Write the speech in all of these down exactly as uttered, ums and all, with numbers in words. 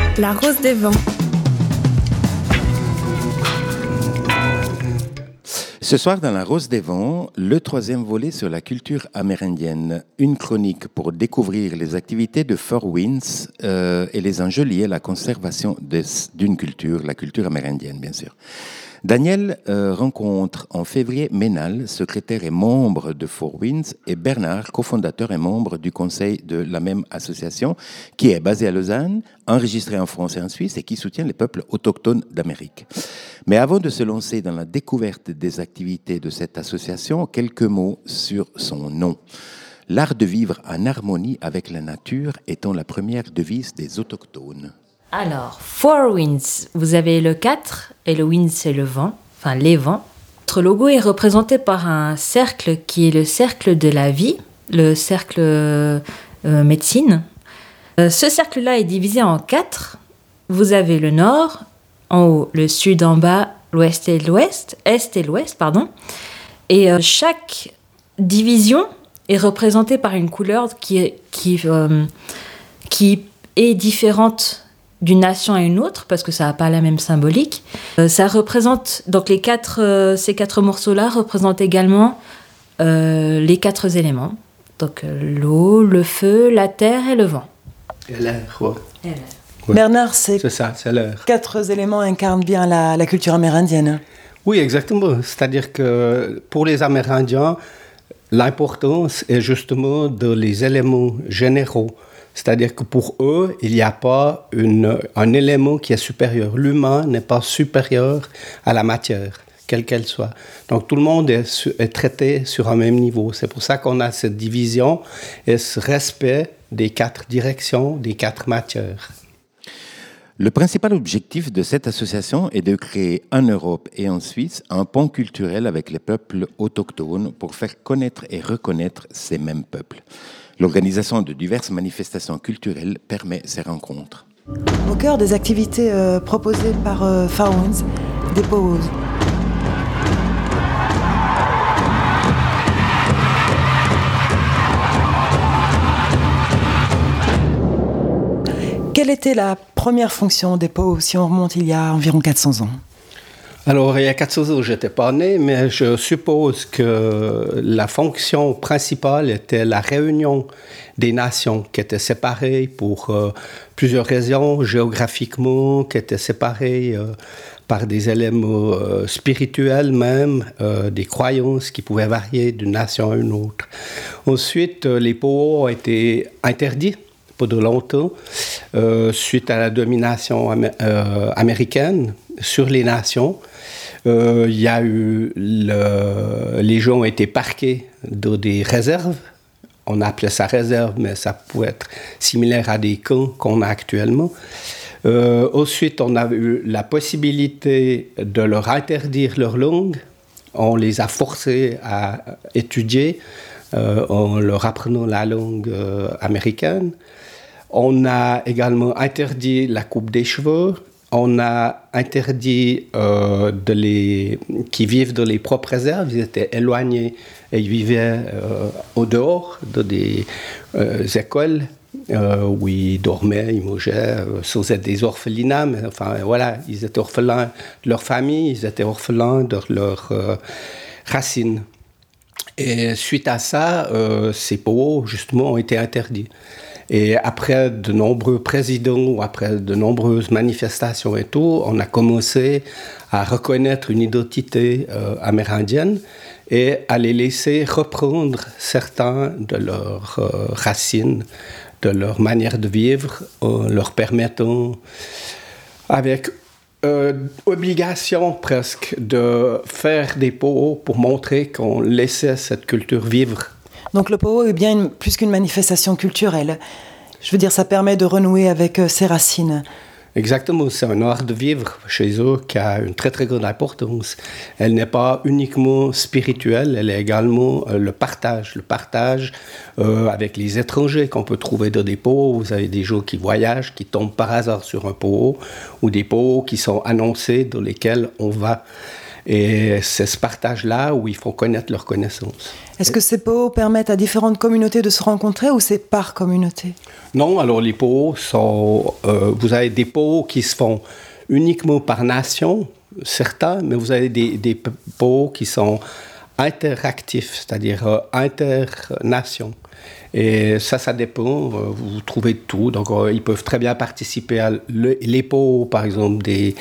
La Rose des Vents. Ce soir, dans La Rose des Vents, le troisième volet sur la culture amérindienne. Une chronique pour découvrir les activités de Four Winds euh, et les enjeux liés à la conservation de, d'une culture, la culture amérindienne, bien sûr. Daniel euh, rencontre en février Ménal, secrétaire et membre de Four Winds, et Bernard, cofondateur et membre du conseil de la même association, qui est basée à Lausanne, enregistrée en France et en Suisse, et qui soutient les peuples autochtones d'Amérique. Mais avant de se lancer dans la découverte des activités de cette association, quelques mots sur son nom. L'art de vivre en harmonie avec la nature étant la première devise des autochtones. Alors, Four Winds, vous avez le quatre, et le wind c'est le vent, enfin les vents. Notre logo est représenté par un cercle qui est le cercle de la vie, le cercle euh, médecine. Euh, ce cercle-là est divisé en quatre. Vous avez le nord, en haut, le sud en bas, l'ouest et l'ouest, est et l'ouest, pardon. Et euh, chaque division est représentée par une couleur qui est, qui, euh, qui est différente d'une nation à une autre, parce que ça n'a pas la même symbolique. Euh, ça représente, donc les quatre, euh, ces quatre morceaux-là représentent également euh, les quatre éléments. Donc euh, l'eau, le feu, la terre et le vent. Et l'air, ouais. Et l'air. Ouais. Bernard, ces c'est ça, c'est l'air. quatre éléments incarnent bien la, la culture amérindienne. Oui, exactement. C'est-à-dire que pour les Amérindiens, l'importance est justement de les éléments généraux. C'est-à-dire que pour eux, il n'y a pas une, un élément qui est supérieur. L'humain n'est pas supérieur à la matière, quelle qu'elle soit. Donc tout le monde est, est traité sur un même niveau. C'est pour ça qu'on a cette division et ce respect des quatre directions, des quatre matières. Le principal objectif de cette association est de créer en Europe et en Suisse un pont culturel avec les peuples autochtones pour faire connaître et reconnaître ces mêmes peuples. L'organisation de diverses manifestations culturelles permet ces rencontres. Au cœur des activités euh, proposées par euh, Four Winds, des pauses. Quelle était la première fonction des pauses si on remonte il y a environ quatre cents ans ? Alors, il y a quatre cents ans, je n'étais pas né, mais je suppose que la fonction principale était la réunion des nations qui étaient séparées pour euh, plusieurs raisons, géographiquement, qui étaient séparées euh, par des éléments euh, spirituels même, euh, des croyances qui pouvaient varier d'une nation à une autre. Ensuite, euh, les powwows ont été interdits pendant longtemps, euh, suite à la domination am- euh, américaine sur les nations. Il euh, y a eu le, les gens ont été parqués dans des réserves. On appelait ça réserve, mais ça pouvait être similaire à des camps qu'on a actuellement. Euh, ensuite, on a eu la possibilité de leur interdire leur langue. On les a forcés à étudier euh, en leur apprenant la langue euh, américaine. On a également interdit la coupe des cheveux. On a interdit euh, de les, qui vivent dans les propres réserves. Ils étaient éloignés et ils vivaient euh, au dehors de des euh, écoles euh, où ils dormaient, ils mangeaient, euh, sans être des orphelinats. Mais enfin, voilà, ils étaient orphelins de leur famille, ils étaient orphelins de leurs euh, racines. Et suite à ça, euh, ces powwows, justement, ont été interdits. Et après de nombreux présidents, ou après de nombreuses manifestations et tout, on a commencé à reconnaître une identité euh, amérindienne et à les laisser reprendre certains de leurs euh, racines, de leur manière de vivre, en leur permettant, avec euh, obligation presque, de faire des powwows pour montrer qu'on laissait cette culture vivre. Donc le powwow est bien une, plus qu'une manifestation culturelle. Je veux dire, ça permet de renouer avec euh, ses racines. Exactement, c'est un art de vivre chez eux qui a une très très grande importance. Elle n'est pas uniquement spirituelle, elle est également euh, le partage. Le partage euh, avec les étrangers qu'on peut trouver dans des powwows. Vous avez des gens qui voyagent, qui tombent par hasard sur un powwow, ou des powwows qui sont annoncés dans lesquels on va. Et c'est ce partage-là où ils font connaître leurs connaissances. Est-ce que ces poos permettent à différentes communautés de se rencontrer ou c'est par communauté? Non, alors les poos sont... Euh, vous avez des poos qui se font uniquement par nation, certains, mais vous avez des, des poos qui sont interactifs, c'est-à-dire euh, inter-nations. Et ça, ça dépend. Vous trouvez tout. Donc, euh, ils peuvent très bien participer à le, les poos, par exemple, des,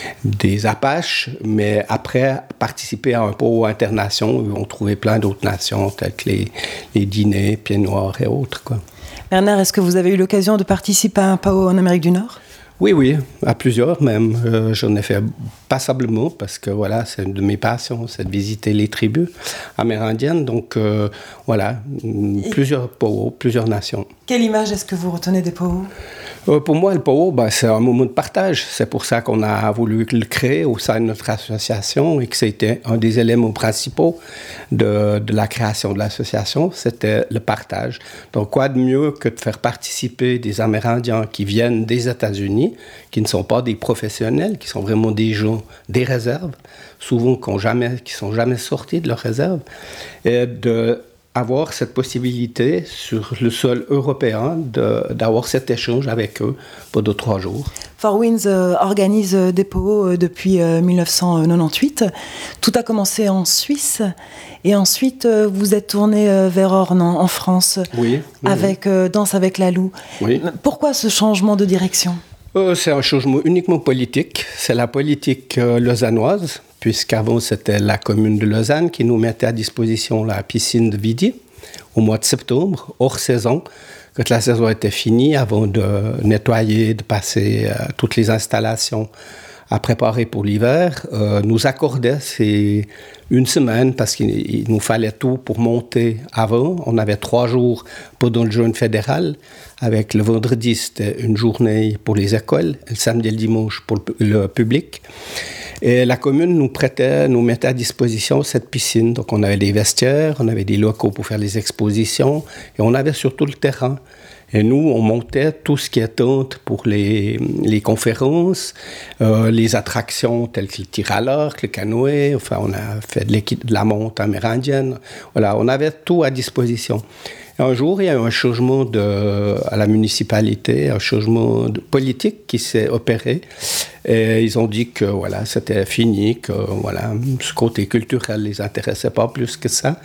des Apaches, mais après, participer à un poo internation, ils vont trouver plein d'autres nations, telles que les, les Dinés, Pieds Noirs et autres, quoi. Bernard, est-ce que vous avez eu l'occasion de participer à un poo en Amérique du Nord? Oui, oui, à plusieurs même. Euh, j'en ai fait passablement parce que voilà, c'est une de mes passions, c'est de visiter les tribus amérindiennes. Donc euh, voilà, Et plusieurs poos, plusieurs nations. Quelle image est-ce que vous retenez des poos? Euh, pour moi, le poo, ben, c'est un moment de partage. C'est pour ça qu'on a voulu le créer au sein de notre association et que c'était un des éléments principaux de, de la création de l'association, c'était le partage. Donc, quoi de mieux que de faire participer des Amérindiens qui viennent des États-Unis, qui ne sont pas des professionnels, qui sont vraiment des gens des réserves, souvent qui ne jamais, qui sont jamais sortis de leurs réserves, et de avoir cette possibilité sur le sol européen de, d'avoir cet échange avec eux pendant trois jours. Four Winds euh, organise euh, des poos euh, depuis euh, dix-neuf cent quatre-vingt-huit. Tout a commencé en Suisse et ensuite euh, vous êtes tourné euh, vers Orne en, en France oui, oui, avec euh, Danse avec la Loup. Oui. Pourquoi ce changement de direction? euh, C'est un changement uniquement politique. C'est la politique euh, lausannoise, puisqu'avant c'était la commune de Lausanne qui nous mettait à disposition la piscine de Vidi au mois de septembre, hors saison, quand la saison était finie, avant de nettoyer, de passer euh, toutes les installations à préparer pour l'hiver, euh, nous accordait ces une semaine parce qu'il nous fallait tout pour monter avant. On avait trois jours pendant le jeûne fédéral. Avec le vendredi, c'était une journée pour les écoles, le samedi et le dimanche pour le public. Et la commune nous prêtait, nous mettait à disposition cette piscine. Donc on avait des vestiaires, on avait des locaux pour faire les expositions et on avait surtout le terrain. Et nous, on montait tout ce qui est tente pour les, les conférences, euh, les attractions telles que le tir à l'arc, le canoë. Enfin, on a fait de, de la monte amérindienne. Voilà, on avait tout à disposition. Et un jour, il y a eu un changement de, à la municipalité, un changement de politique qui s'est opéré. Et ils ont dit que voilà, c'était fini, que voilà, ce côté culturel ne les intéressait pas plus que ça.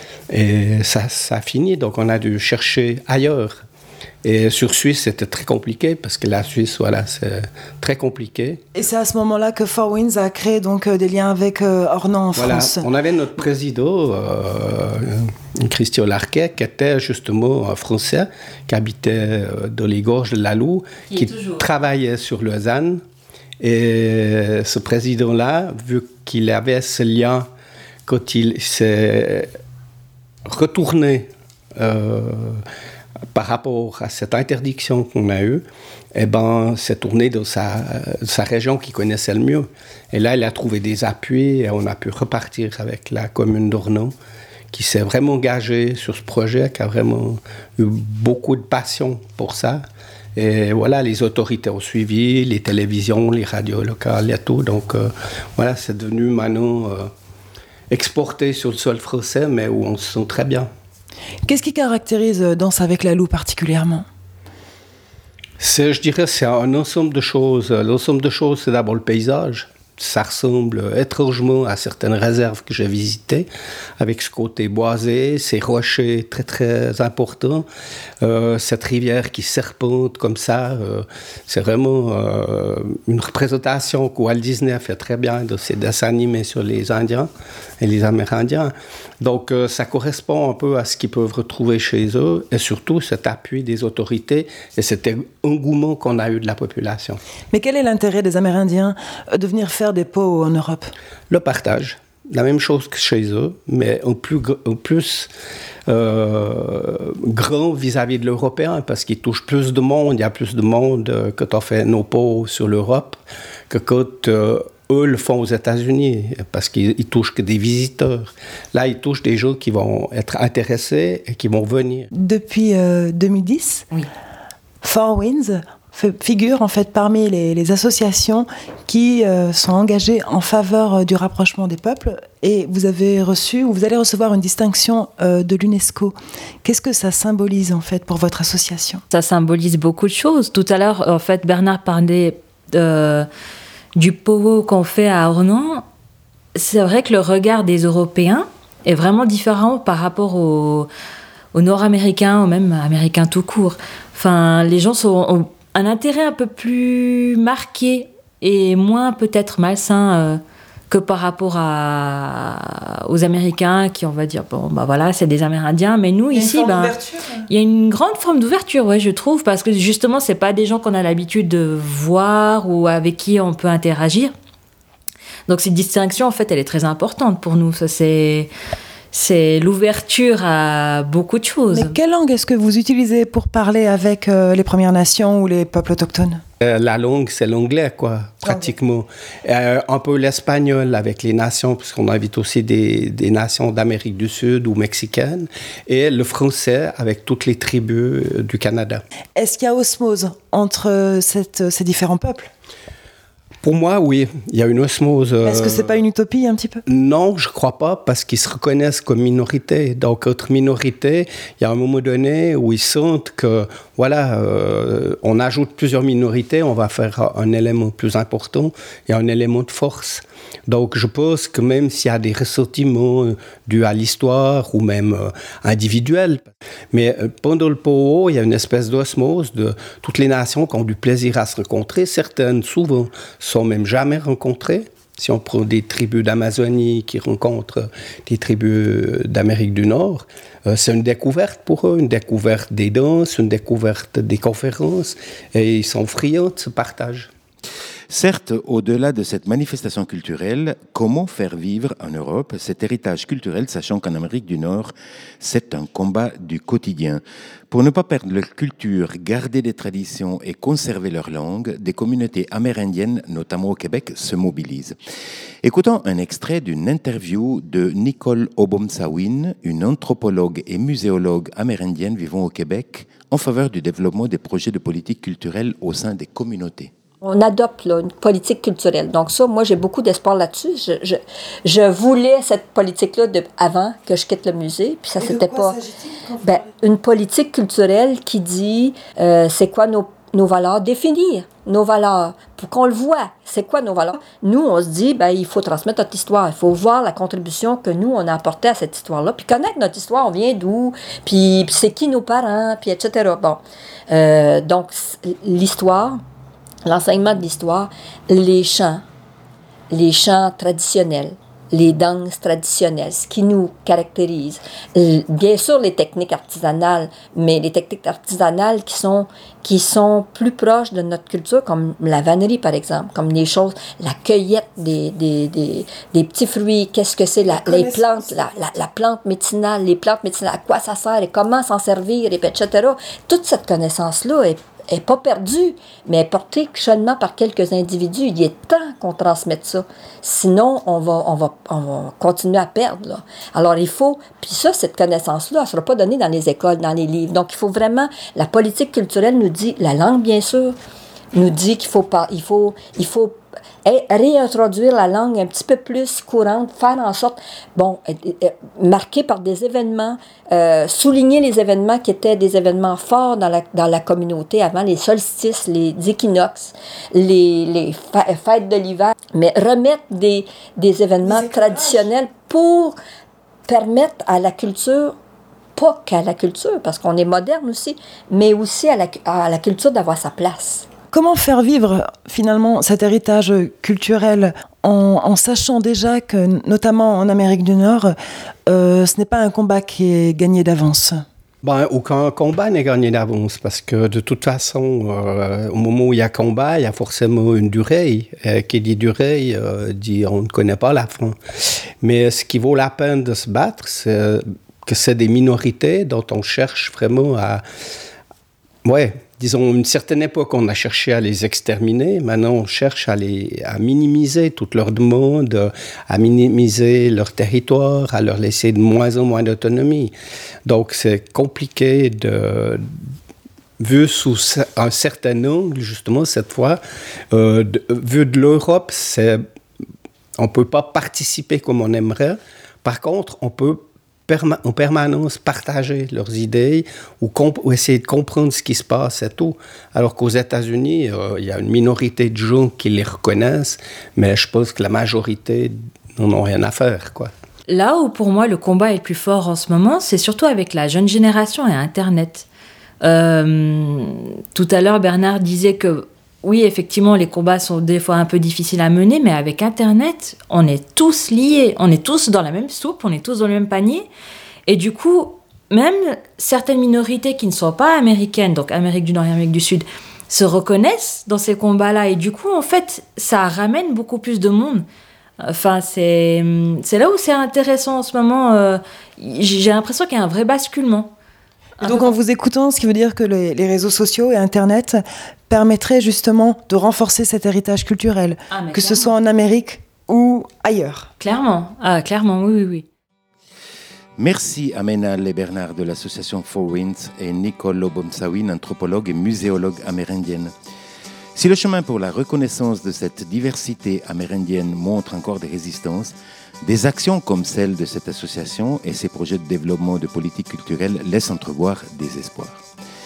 Et ça, ça a fini, donc on a dû chercher ailleurs. Et sur Suisse, c'était très compliqué, parce que la Suisse, voilà, c'est très compliqué. Et c'est à ce moment-là que Four Winds a créé donc, des liens avec euh, Ornans en voilà. France. On avait notre président, euh, Christian Larquet, qui était justement un Français, qui habitait euh, dans les gorges de la Loup, qui, qui travaillait sur Lausanne. Et ce président-là, vu qu'il avait ce lien, quand il s'est retourné euh, par rapport à cette interdiction qu'on a eue, eh ben, s'est tourné dans sa, sa région qu'il connaissait le mieux. Et là, il a trouvé des appuis et on a pu repartir avec la commune d'Ornans, qui s'est vraiment engagée sur ce projet, qui a vraiment eu beaucoup de passion pour ça. Et voilà, les autorités ont suivi, les télévisions, les radios locales et tout. Donc euh, voilà, c'est devenu maintenant euh, exporté sur le sol français, mais où on se sent très bien. Qu'est-ce qui caractérise Danse avec la Loup particulièrement? c'est, Je dirais c'est un ensemble de choses. L'ensemble de choses, c'est d'abord le paysage. Ça ressemble étrangement à certaines réserves que j'ai visitées, avec ce côté boisé, ces rochers très très importants, euh, cette rivière qui serpente comme ça. Euh, c'est vraiment euh, une représentation que Walt Disney a fait très bien de ses dessins animés sur les Indiens et les Amérindiens. Donc euh, ça correspond un peu à ce qu'ils peuvent retrouver chez eux, et surtout cet appui des autorités et cet engouement qu'on a eu de la population. Mais quel est l'intérêt des Amérindiens de venir faire des poos en Europe? Le partage, la même chose que chez eux, mais en plus, en plus euh, grand vis-à-vis de l'Européen, parce qu'ils touchent plus de monde, il y a plus de monde quand on fait nos poos sur l'Europe, que quand euh, eux le font aux États-Unis, parce qu'ils ils touchent que des visiteurs. Là, ils touchent des gens qui vont être intéressés et qui vont venir. Depuis euh, deux mille dix, oui. Four Winds fait, figure en fait parmi les, les associations qui euh, sont engagées en faveur du rapprochement des peuples. Et vous avez reçu, ou vous allez recevoir une distinction euh, de l'UNESCO. Qu'est-ce que ça symbolise en fait pour votre association? Ça symbolise beaucoup de choses. Tout à l'heure, en fait, Bernard parlait euh, du pogo qu'on fait à Ornans. C'est vrai que le regard des Européens est vraiment différent par rapport aux, aux Nord-Américains ou même Américains tout court. Enfin, les gens sont, ont un intérêt un peu plus marqué et moins peut-être malsain euh, que par rapport à, aux Américains qui, on va dire, bon, bah voilà, c'est des Amérindiens, mais nous, il y a ici, une forme ben, d'ouverture. il y a une grande forme d'ouverture, ouais, je trouve, parce que justement, c'est pas des gens qu'on a l'habitude de voir ou avec qui on peut interagir. Donc, cette distinction, en fait, elle est très importante pour nous. Ça, c'est, c'est l'ouverture à beaucoup de choses. Mais quelle langue est-ce que vous utilisez pour parler avec euh, les Premières Nations ou les peuples autochtones? Euh, la langue, c'est l'anglais, quoi, pratiquement. Euh, un peu l'espagnol avec les nations, puisqu'on invite aussi des, des nations d'Amérique du Sud ou mexicaines, et le français avec toutes les tribus euh, du Canada. Est-ce qu'il y a osmose entre cette, ces différents peuples? Pour moi, oui, il y a une osmose. Euh... Est-ce que c'est pas une utopie un petit peu? Non, je crois pas, parce qu'ils se reconnaissent comme minorité. Donc, entre minorités, il y a un moment donné où ils sentent que, voilà, euh, on ajoute plusieurs minorités, on va faire un élément plus important et un élément de force. Donc, je pense que même s'il y a des ressentiments dus à l'histoire ou même euh, individuels, mais euh, pendant le pogo, il y a une espèce d'osmose de toutes les nations qui ont du plaisir à se rencontrer. Certaines, souvent, sont même jamais rencontrées. Si on prend des tribus d'Amazonie qui rencontrent des tribus d'Amérique du Nord, euh, c'est une découverte pour eux, une découverte des danses, une découverte des conférences, et ils sont friands de ce partage. Certes, au-delà de cette manifestation culturelle, comment faire vivre en Europe cet héritage culturel, sachant qu'en Amérique du Nord, c'est un combat du quotidien. Pour ne pas perdre leur culture, garder des traditions et conserver leur langue, des communautés amérindiennes, notamment au Québec, se mobilisent. Écoutons un extrait d'une interview de Nicole Obomsawin, une anthropologue et muséologue amérindienne vivant au Québec, en faveur du développement des projets de politique culturelle au sein des communautés. On adopte là, une politique culturelle. Donc ça, moi, j'ai beaucoup d'espoir là-dessus. Je, je, je voulais cette politique-là de, avant que je quitte le musée. Puis ça, Et c'était pas... Ben, une politique culturelle qui dit euh, c'est quoi nos, nos valeurs, définir nos valeurs pour qu'on le voit. C'est quoi nos valeurs? Nous, on se dit, ben, il faut transmettre notre histoire. Il faut voir la contribution que nous, on a apportée à cette histoire-là. Puis connaître notre histoire, on vient d'où, puis, puis c'est qui nos parents, puis et cetera. Bon. Euh, donc, l'histoire... L'enseignement de l'histoire, les chants, les chants traditionnels, les danses traditionnelles, ce qui nous caractérise. Bien sûr, les techniques artisanales, mais les techniques artisanales qui sont, qui sont plus proches de notre culture, comme la vannerie, par exemple, comme les choses, la cueillette des, des, des, des petits fruits, qu'est-ce que c'est, la, les plantes, la, la, la plante médicinale, les plantes médicinales, à quoi ça sert et comment s'en servir, et cetera. Toute cette connaissance-là est n'est pas perdue, mais est portée seulement par quelques individus. Il est temps qu'on transmette ça. Sinon, on va, on va, on va continuer à perdre. Là. Alors, il faut... Puis ça, cette connaissance-là, elle ne sera pas donnée dans les écoles, dans les livres. Donc, il faut vraiment... La politique culturelle nous dit... La langue, bien sûr, nous dit qu'il faut pas... Il faut... Il faut réintroduire la langue un petit peu plus courante, faire en sorte, bon, euh, euh, marquer par des événements, euh, souligner les événements qui étaient des événements forts dans la, dans la communauté avant, les solstices, les équinoxes, les, les fa- fêtes de l'hiver, mais remettre des, des événements traditionnels pour permettre à la culture, pas qu'à la culture, parce qu'on est moderne aussi, mais aussi à la, à la culture d'avoir sa place. Comment faire vivre finalement cet héritage culturel en, en sachant déjà que, notamment en Amérique du Nord, euh, ce n'est pas un combat qui est gagné d'avance? Ben, aucun combat n'est gagné d'avance parce que de toute façon, euh, au moment où il y a combat, il y a forcément une durée. Euh, qui dit durée, euh, dit on ne connaît pas la fin. Mais ce qui vaut la peine de se battre, c'est que c'est des minorités dont on cherche vraiment à... Ouais, disons, une certaine époque, on a cherché à les exterminer. Maintenant, on cherche à, les, à minimiser toutes leurs demandes, à minimiser leur territoire, à leur laisser de moins en moins d'autonomie. Donc, c'est compliqué de, vu sous un certain angle, justement, cette fois, euh, de, vu de l'Europe, c'est, on ne peut pas participer comme on aimerait. Par contre, on peut perma- en permanence partager leurs idées ou, comp- ou essayer de comprendre ce qui se passe et tout. Alors qu'aux États-Unis, euh, il y a une minorité de gens qui les reconnaissent, mais je pense que la majorité n'en ont rien à faire, quoi. Là où pour moi le combat est le plus fort en ce moment, c'est surtout avec la jeune génération et Internet. Euh, tout à l'heure, Bernard disait que oui, effectivement, les combats sont des fois un peu difficiles à mener, mais avec Internet, on est tous liés, on est tous dans la même soupe, on est tous dans le même panier. Et du coup, même certaines minorités qui ne sont pas américaines, donc Amérique du Nord et Amérique du Sud, se reconnaissent dans ces combats-là. Et du coup, en fait, ça ramène beaucoup plus de monde. Enfin, c'est, c'est là où c'est intéressant en ce moment. Euh, j'ai l'impression qu'il y a un vrai basculement. Et donc en vous écoutant, ce qui veut dire que les, les réseaux sociaux et Internet permettraient justement de renforcer cet héritage culturel, ah, que clairement. ce soit en Amérique ou ailleurs. Clairement, ah, clairement, oui, oui, oui. Merci à Ménal et Bernard de l'association Four Winds et Nicole Lobomsawin, anthropologue et muséologue amérindienne. Si le chemin pour la reconnaissance de cette diversité amérindienne montre encore des résistances, des actions comme celle de cette association et ses projets de développement de politique culturelle laissent entrevoir des espoirs.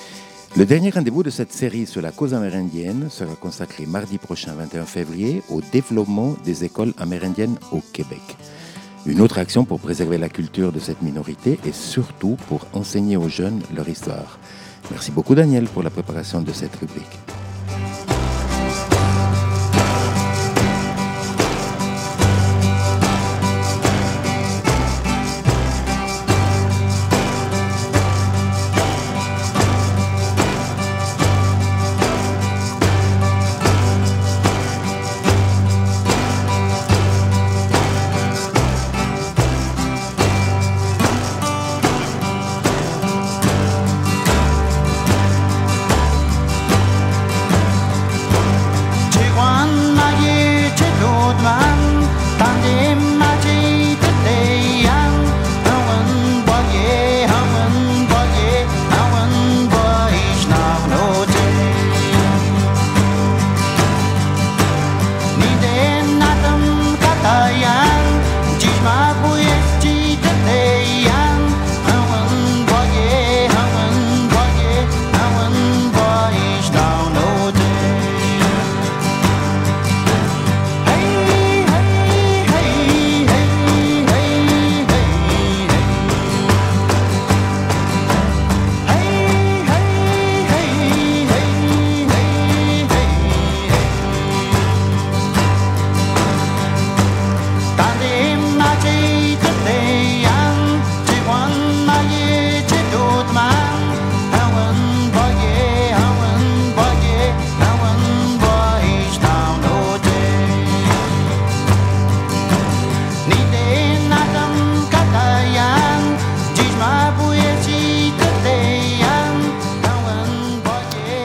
Le dernier rendez-vous de cette série sur la cause amérindienne sera consacré mardi prochain, vingt et un février, au développement des écoles amérindiennes au Québec. Une autre action pour préserver la culture de cette minorité et surtout pour enseigner aux jeunes leur histoire. Merci beaucoup Daniel pour la préparation de cette rubrique.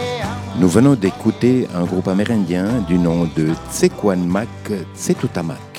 Nous venons d'écouter un groupe amérindien du nom de Tsequanmak Tsetutamak.